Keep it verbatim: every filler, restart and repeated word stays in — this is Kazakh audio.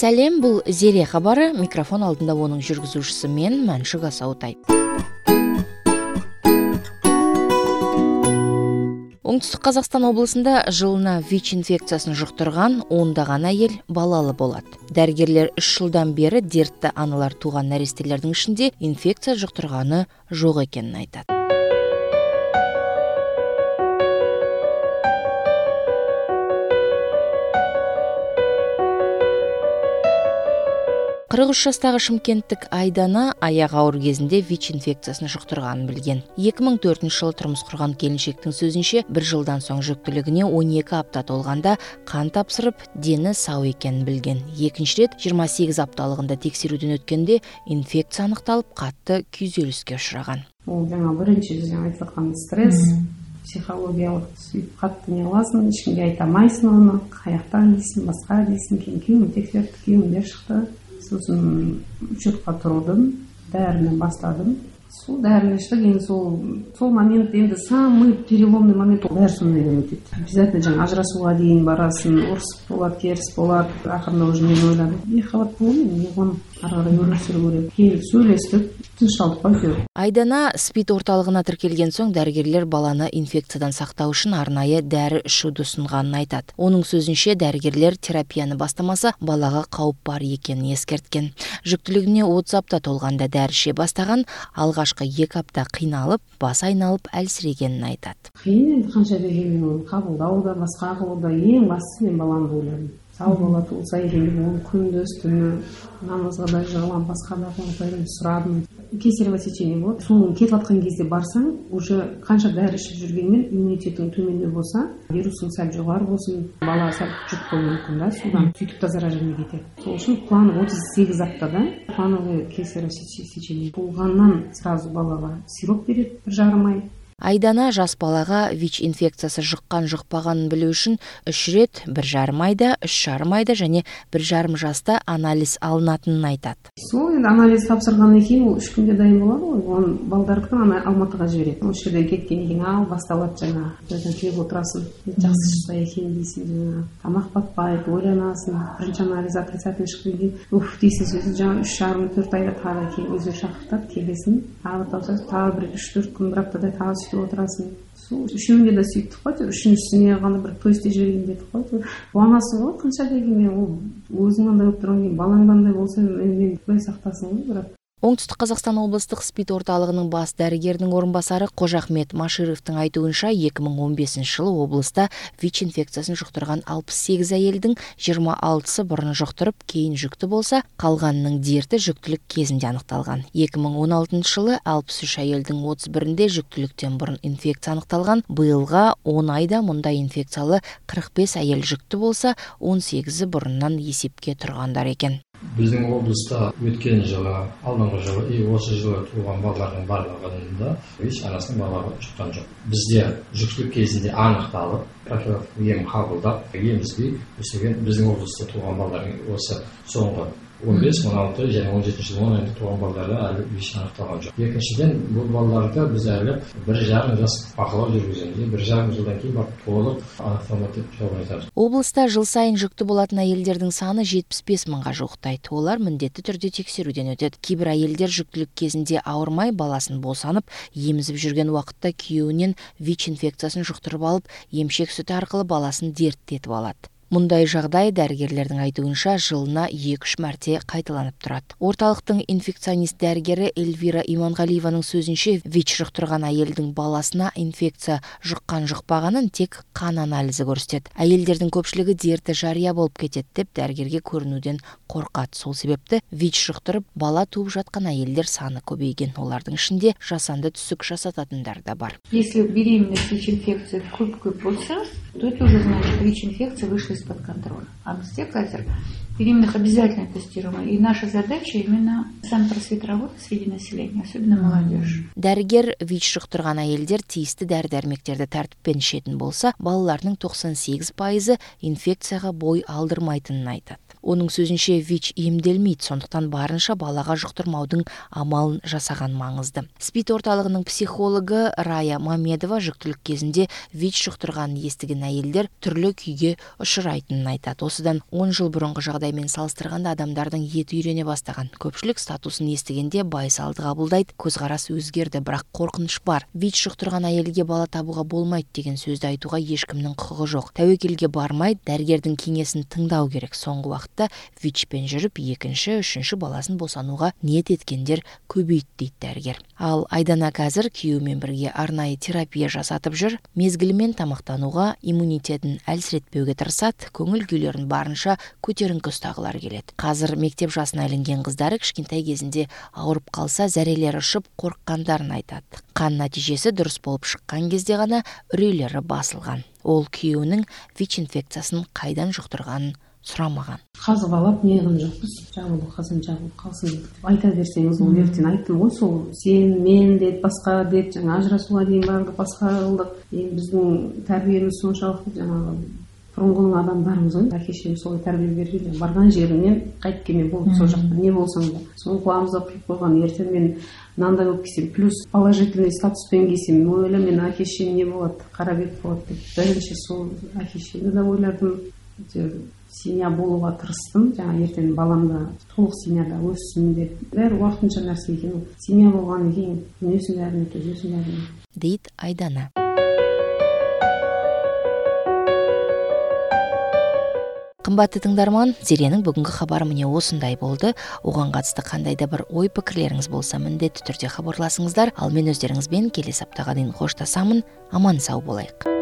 Сәлем, бұл Зере хабары, микрофон алдында оның жүргізушісі мен, Мәншүк Асаутай. Оңтүстік Қазақстан облысында жылына ВИЧ инфекциясын жұқтырған ондаған әйел балалы болады. Дәрігерлер үш жылдан бері дертті аналар туған нәрестелердің ішінде инфекция жұқтырғаны жоқ екенін айтады. қырық үш жастағы шымкенттік Айдана аяғы ауыр кезінде ВИЧ инфекциясын жұқтырғанын білген. екі мың төртінші жылы тұрмыс құрған келіншектің сөзінше, бір жылдан соң жүктілігіне он екі апта толғанда қан тапсырып, дені сау екенін білген. Екінші рет жиырма сегіз апталығында тексеруден өткенде инфекция анықталып, қатты күйзеліске ұшыраған. Ол жаңа бірінші жаңа айтылған стресс, психологиялық сөйтіп қатты не аласың, ешкімге айта алмайсың оны, қаяқтан дейсің, басқа дейсің, кейін күйеуім тексерді, күйеуімдер шықты. Сосын учетқа тұрдым, дәріні бастадым. Сол дәріні ішті, сол сол момент енді самый переломный момент, бәрі сондай өтеді. Обязательно жаңа ажырасуға дейін барасың, ұрыс болады, теріс болады. Ақырында уже мен ойладым, екіқабат болмын, не оны ары қарай өмір сүру керек. Келіп сөйлестік, тынышталдық қой. Айдана СПИД орталығына тіркелген соң дәрігерлер баланы инфекциядан сақтау үшін арнайы дәрі ішуді ұсынғанын айтады. Оның сөзінше дәрігерлер терапияны бастамаса балаға қауіп бар екенін ескерткен. Жүктілігіне отыз апта толғанда дәрі іше бастаған, алғашқы екі апта қиналып, бас айналып әлсірегенін айтады. Қиын енді қанша дегенмен оны қабылдауда, басқа қылуда ең бастысы мен баламды ойладым. Сау бала туылса екен деп оны күндіз түні намазға да жығылам, басқа да қонақтардан сұрадым. Кесарево сечение болады. Соның кетіп жатқан кезде барсаң, уже қанша дәрі ішіп жүргенмен иммунитетің төмендеу болса, вирусың сәл жоғары болсын, бала сәл жұқтыруы мүмкін да, судан сөйтіп та заражение кетеді. Сол үшін планы отыз сегіз аптада плановый кесарево сечение болғаннан сразу балаға сироп береді бір жарым ай. Айдана жас балаға ВИЧ инфекциясы жұққан жұқпағанын білу үшін үш рет, бір жарым айда, үш жарым айда және бір жарым жаста анализ алынатынын айтады. Сол енді анализ тапсырғаннан кейін ол үш күнде дайын болады ғой. Оны балдардікін Алматыға жібереді. Ол жерден кеткеннен кейін ал басталады жаңа. Өзің келіп отырасың, жақсы шықса екен дейсің, жаңа тамақ батпайды, ойланасың. Бірінші анализ отрицательный шыққан кейін, уф дейсің, сөзі жаңа үш жарым төрт айда тағы кейін өзі шақыртады, келесің. Тағы тапсырасың, тағы бір үш төрт күн бір аптада тағы отырасың. Сол үшеуінде де сөйттік қой, үшіншісіне ғана бір тойсте жіберген дедік қой. Қуанасың ғой, қанша дегенмен ол өзің андай болып тұрған кейін балаң андай болса мен құдай сақтасын ғой, бірақ. Оңтүстік Қазақстан облыстық СПИД орталығының бас дәрігерінің орынбасары Қожахмет Машировтың айтуынша, екі мың он бесінші жылы облыста ВИЧ инфекциясын жұқтырған алпыс сегіз әйелдің жиырма алтысы бұрын жұқтырып, кейін жүкті болса, қалғанының дерті жүктілік кезінде анықталған. екі мың он алтыншы жылы алпыс үш әйелдің отыз бірінде жүктіліктен бұрын инфекция анықталған. Биылға он айда мұндай инфекциялы қырық бес әйел жүкті болса, он сегізі бұрыннан есепке тұрғандар екен. Біздің облыста өткен жылы, алдыңғы жылы, и осы жылы туылған балалардың барлығында ВИЧ анасының балаға жұққан жоқ. Бізде жүктілік кезінде анықталып, профилактикалық ем қабылдап, емізбей, біздің облыста туылған балалардың осы соңғы он бес, он алты және он жетінші жылы он айда туған балаларда әлі ВИЧ анықталған жоқ. Екіншіден, бұл балаларды біз әлі бір жарым жас бақылау жүргіземіз. бір жарым жылдан кейін барып толық анықталмады деп жауап айтамыз. Облыста жыл сайын жүкті болатын әйелдердің саны жетпіс бес мыңға жуықтайды. Олар міндетті түрде тексеруден өтеді. Кейбір әйелдер жүктілік кезінде ауырмай баласын босанып, емізіп жүрген уақытта күйеуінен ВИЧ инфекциясын жұқтырып алып, емшек сүті арқылы баласын дерттетіп алады. Мұндай жағдай дәрігерлердің айтуынша жылына екі-үш мәрте қайталанып тұрады. Орталықтың инфекционист дәрігері Эльвира Иманғалиеваның сөзінше, ВИЧ жұқтырған әйелдің баласына инфекция жұққан жұқпағанын тек қан анализі көрсетеді. Әйелдердің көпшілігі дерті жария болып кетеді деп дәрігерге көрінуден қорқады. Сол себепті ВИЧ жұқтырып бала туып жатқан әйелдер саны көбейген. Олардың ішінде жасанды түсік жасататындар да бар. Если беременность ВИЧ-инфекции көп-көп болса, то это уже значит, ВИЧ-инфекция вышла из-под контроля. А все катер беременных обязательно тестируем. И наша задача именно сам просвет работы среди населения, особенно молодежь. Дәрігер ВИЧ жұқтырған әйелдер тиісті дәрі-дәрмектерді тәртіппен ішетін болса, балаларының тоқсан сегіз пайызы инфекцияға бой алдырмайтынын айтады. Оның сөзінше ВИЧ емделмейді, сондықтан барынша балаға жұқтырмаудың амалын жасаған маңызды. СПИД орталығының психологы Рая Мамедова жүктілік кезінде ВИЧ жұқтырғанын естіген әйелдер түрлі күйге ұшырайтынын айтады. Осыдан он жыл бұрынғы жағдаймен салыстырғанда адамдардың еті үйрене бастаған. Көпшілік статусын естігенде байсалды қабылдайды, көзқарас өзгерді, бірақ қорқыныш бар. ВИЧ жұқтырған әйелге бала табуға болмайды деген сөзді айтуға ешкімнің құқығы жоқ. Тәуекелге бармайды, дәрігердің кеңесін тыңдау керек. Соңғы уақытта ВИЧпен жүріп, екінші, үшінші баласын босануға ниет еткендер көбейді дейді дәрігер. Ал Айдана қазір күйеуімен бірге арнайы терапия жасатып жүр. Мезгілімен тамақтануға, иммунитетін әлсіретпеуге тырысады, көңіл күйлерін барынша көтеріңкі ұстағылар келеді. Қазір мектеп жасына ілінген қыздары кішкентай кезінде ауырып қалса зәрелері ұшып қорыққандарын айтады. Қан нәтижесі дұрыс болып шыққан кезде ғана үрейлері басылған. Ол күйеуінің ВИЧ инфекциясын қайдан жұқтырғанын сұрамаған. Қазып алып не қылған жоқпыз, жабылып қалсын, жабылып қалсын деп айта берсеңіз, ол ертең айттым ғой, сол сен, мен деп, басқа деп, жаңа ажырасуға дейін барды, басқа қылдық. Енді біздің тәрбиеміз соншалықты жаңағы бұрынғының адамдарымыз ғой, әке-шешем солай тәрбие берген, барған жерінен қайтып келмей болды, сол жақта не болсаң да. Соны қуамызда құйып қойған, ертең мен мынандай болып келсем, плюс положительный статуспен келсем, ойлы мен әке-шешем не болады, қара бет болады деп. Бірінші сол әке-шешемді де ойладым, семья болуға тырыстым, жаңа ертең баламда толық семьяда өссін деп. Бәрі уақытынша нәрсе екен, семья болғаннан кейін дүниесін бәрін өтеді, өзін бәрін дейді Айдана. Қымбатты тыңдарман, Зеренің бүгінгі хабары міне осындай болды. Оған қатысты қандай да бір ой пікірлеріңіз болса, міндетті түрде хабарласыңыздар. Ал мен өздеріңізбен келесі аптаға дейін қоштасамын. Аман сау болайық.